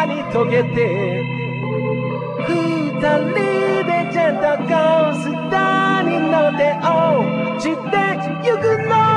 に溶けて二人でジェットコースターに乗って落ちてゆくの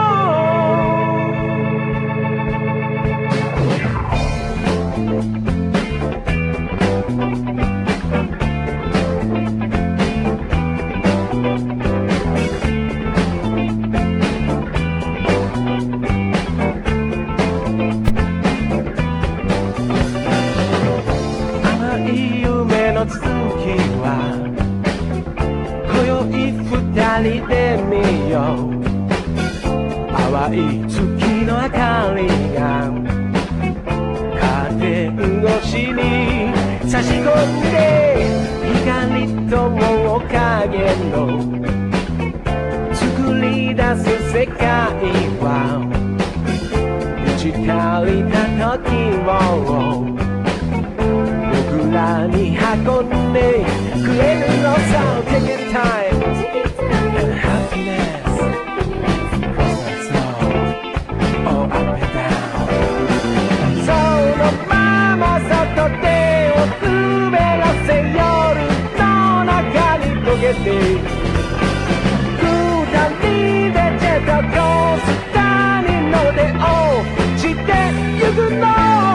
甘い夢の続きは今宵二人で見よう淡い月の明かりがカーテン越しに差し込んで光と面影の作り出す世界は満ち足りた時を僕らに運んでくれるのさ Take it time and happiness Cause that's all up and down そのまま外手を滑らせ夜の中に溶けて二人でジェットコースターに乗って落ちてゆくの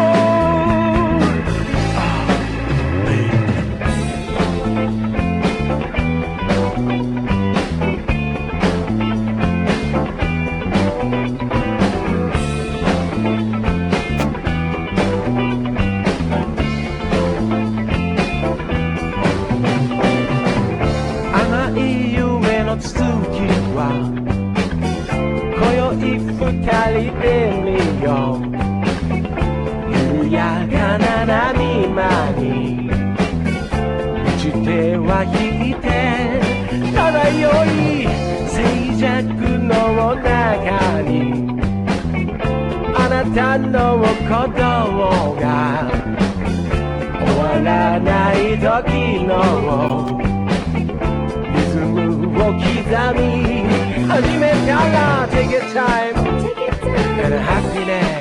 甘い夢の続きは今宵二人で見よう緩やかな波間に満ちては引いて漂い静寂の中にあなたの鼓動が終わらない時のリズムを刻み始めたら Take it time and happiness